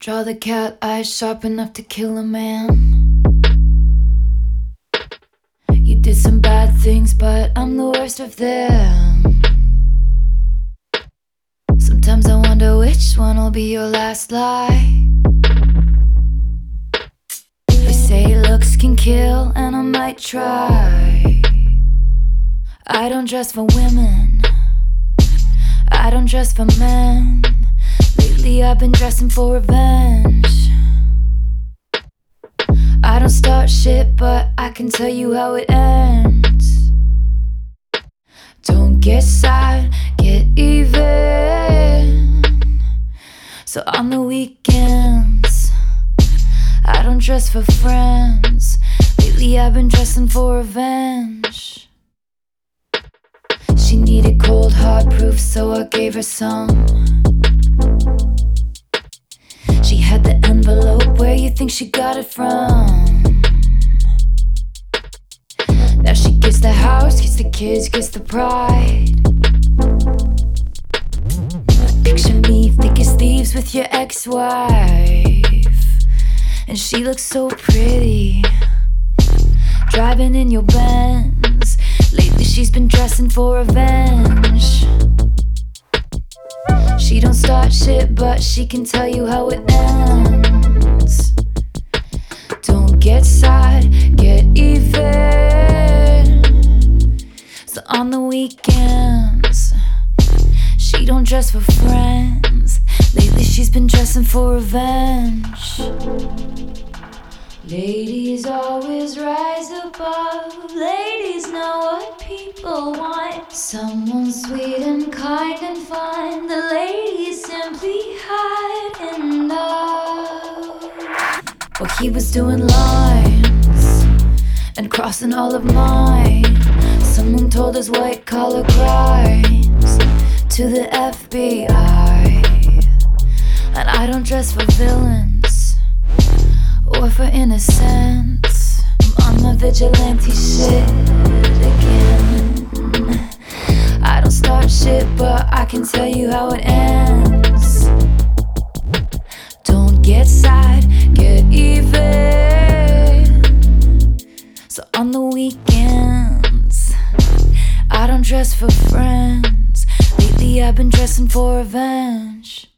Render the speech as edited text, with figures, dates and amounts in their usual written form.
Draw the cat eyes sharp enough to kill a man. You did some bad things, but I'm the worst of them. Sometimes I wonder which one will be your last lie. They say looks can kill, and I might try. I don't dress for women, I don't dress for men. Lately I've been dressing for revenge. I don't start shit, but I can tell you how it ends. Don't get sad, get even. So on the weekends I don't dress for friends. Lately I've been dressing for revenge. She needed cold hard proof, so I gave her some. She had the envelope, where you think she got it from? Now she gets the house, gets the kids, gets the pride. Picture me thick as thieves with your ex-wife, and she looks so pretty, driving in your Benz. Lately she's been dressing for revenge. She don't start shit, but she can tell you how it ends. Don't get sad, get even. So on the weekends she don't dress for friends. Lately she's been dressing for revenge. Ladies always rise above. Ladies know what people want. Someone sweet and kind and fun. The ladies simply hide in love. Well, he was doing lines and crossing all of mine. Someone told us white collar crimes to the FBI. And I don't dress for villains or for innocence. I'm on my vigilante shit again. I don't start shit, but I can tell you how it ends. Don't get sad, get even. So on the weekends I don't dress for friends. Lately I've been dressing for revenge.